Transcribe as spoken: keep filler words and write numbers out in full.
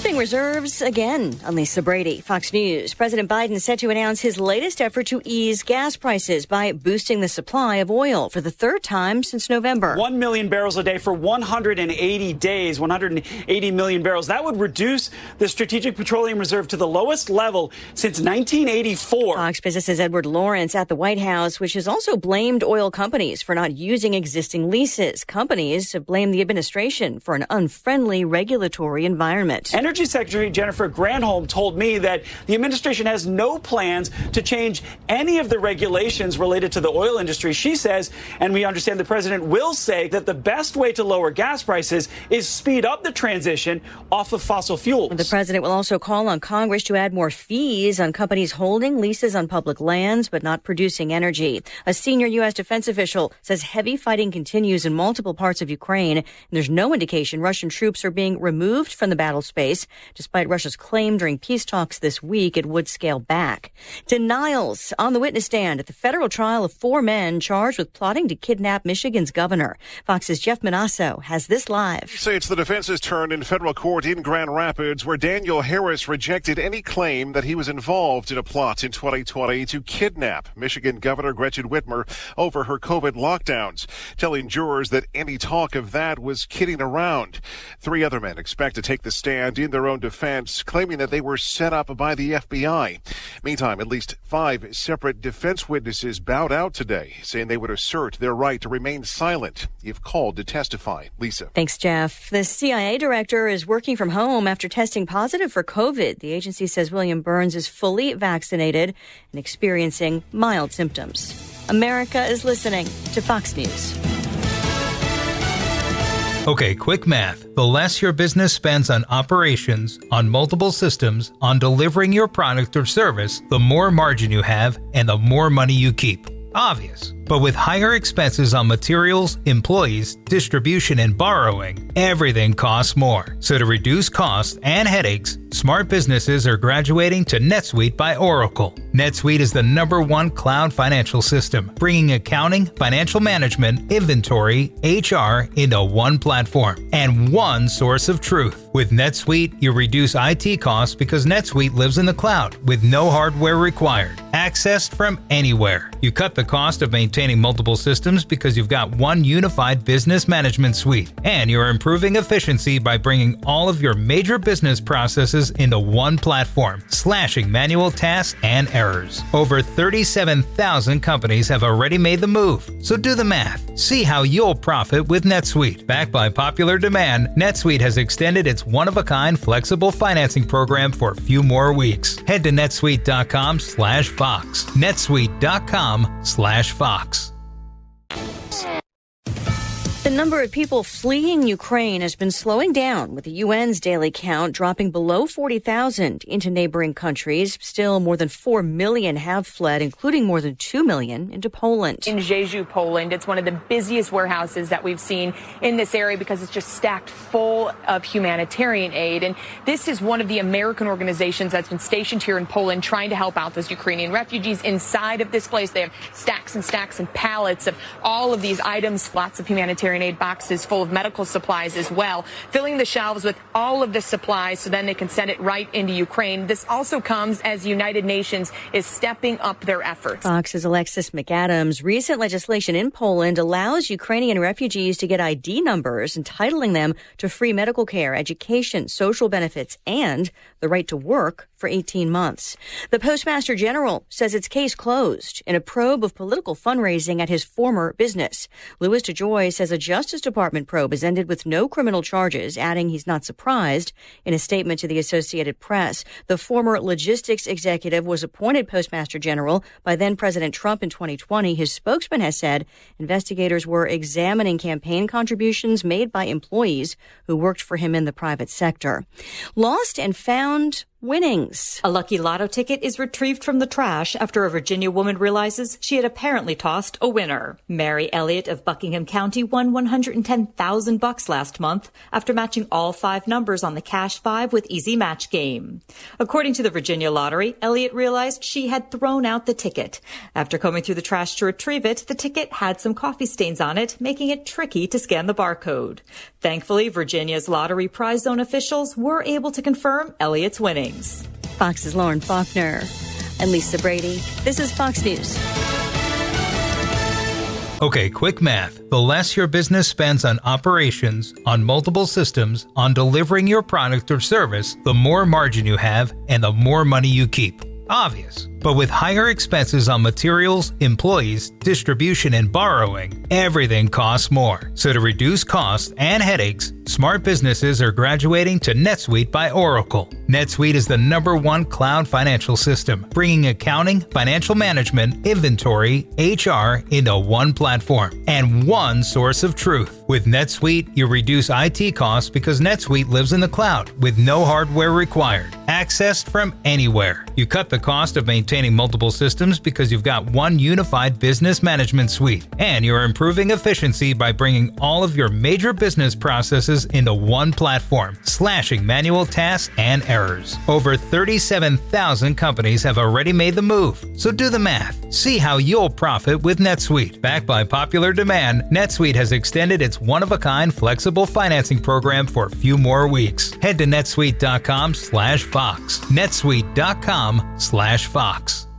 Upping reserves again on Lisa Brady, Fox News. President Biden is set to announce his latest effort to ease gas prices by boosting the supply of oil for the third time since November. One million barrels a day for one hundred eighty days, one hundred eighty million barrels. That would reduce the Strategic Petroleum Reserve to the lowest level since nineteen eighty-four. Fox Business's Edward Lawrence at the White House, which has also blamed oil companies for not using existing leases. Companies have blamed the administration for an unfriendly regulatory environment. Energy Secretary Jennifer Granholm told me that the administration has no plans to change any of the regulations related to the oil industry. She says, and we understand the president will say, that the best way to lower gas prices is speed up the transition off of fossil fuels. The president will also call on Congress to add more fees on companies holding leases on public lands but not producing energy. A senior U S defense official says heavy fighting continues in multiple parts of Ukraine, and there's no indication Russian troops are being removed from the battle space. Despite Russia's claim during peace talks this week, it would scale back. Denials on the witness stand at the federal trial of four men charged with plotting to kidnap Michigan's governor. Fox's Jeff Manasso has this live. Say it's the defense's turn in federal court in Grand Rapids, where Daniel Harris rejected any claim that he was involved in a plot in twenty twenty to kidnap Michigan Governor Gretchen Whitmer over her COVID lockdowns, telling jurors that any talk of that was kidding around. Three other men expect to take the stand in their own defense, claiming that they were set up by the F B I. Meantime, at least five separate defense witnesses bowed out today, saying they would assert their right to remain silent if called to testify. Lisa. Thanks, Jeff. The C I A director is working from home after testing positive for COVID. The agency says William Burns is fully vaccinated and experiencing mild symptoms. America is listening to Fox News. Okay, quick math. The less your business spends on operations, on multiple systems, on delivering your product or service, the more margin you have and the more money you keep. Obvious. But with higher expenses on materials, employees, distribution, and borrowing, everything costs more. So to reduce costs and headaches, smart businesses are graduating to NetSuite by Oracle. NetSuite is the number one cloud financial system, bringing accounting, financial management, inventory, H R into one platform and one source of truth. With NetSuite, you reduce I T costs because NetSuite lives in the cloud with no hardware required, accessed from anywhere. You cut the cost of maintaining multiple systems because you've got one unified business management suite, and you're improving efficiency by bringing all of your major business processes into one platform, slashing manual tasks and errors. Over thirty-seven thousand companies have already made the move, so do the math. See how you'll profit with NetSuite. Backed by popular demand, NetSuite has extended its one-of-a-kind flexible financing program for a few more weeks. Head to netsuite.com slash Fox. netsuite.com slash Fox. The number of people fleeing Ukraine has been slowing down, with the U N's daily count dropping below forty thousand into neighboring countries. Still, more than four million have fled, including more than two million into Poland. In Jeju, Poland, it's one of the busiest warehouses that we've seen in this area because it's just stacked full of humanitarian aid. And this is one of the American organizations that's been stationed here in Poland trying to help out those Ukrainian refugees. Inside of this place, they have stacks and stacks and pallets of all of these items, lots of humanitarian aid boxes full of medical supplies as well, filling the shelves with all of the supplies so then they can send it right into Ukraine. This also comes as the United Nations is stepping up their efforts. Fox's Alexis McAdams. Recent legislation in Poland allows Ukrainian refugees to get I D numbers, entitling them to free medical care, education, social benefits, and the right to work for eighteen months. The Postmaster General says its case closed in a probe of political fundraising at his former business. Louis DeJoy says a Justice Department probe has ended with no criminal charges, adding he's not surprised. In a statement to the Associated Press, the former logistics executive was appointed Postmaster General by then-President Trump in twenty twenty. His spokesman has said investigators were examining campaign contributions made by employees who worked for him in the private sector. Lost and found Winnings. A lucky lotto ticket is retrieved from the trash after a Virginia woman realizes she had apparently tossed a winner. Mary Elliott of Buckingham County won one hundred ten thousand bucks last month after matching all five numbers on the Cash Five with Easy Match game. According to the Virginia Lottery, Elliott realized she had thrown out the ticket. After combing through the trash to retrieve it, the ticket had some coffee stains on it, making it tricky to scan the barcode. Thankfully, Virginia's Lottery Prize Zone officials were able to confirm Elliott's winnings. Fox's Lauren Faulkner and Lisa Brady. This is Fox News. Okay, quick math. The less your business spends on operations, on multiple systems, on delivering your product or service, the more margin you have and the more money you keep. Obvious. But with higher expenses on materials, employees, distribution, and borrowing, everything costs more. So to reduce costs and headaches, smart businesses are graduating to NetSuite by Oracle. NetSuite is the number one cloud financial system, bringing accounting, financial management, inventory, H R into one platform and one source of truth. With NetSuite, you reduce I T costs because NetSuite lives in the cloud with no hardware required, accessed from anywhere. You cut the cost of maintaining multiple systems because you've got one unified business management suite, and you're improving efficiency by bringing all of your major business processes into one platform, slashing manual tasks and errors. Over thirty-seven thousand companies have already made the move, so do the math. See how you'll profit with NetSuite. Backed by popular demand, NetSuite has extended its one-of-a-kind flexible financing program for a few more weeks. Head to netsuite dot com slash Fox. netsuite dot com slash Fox.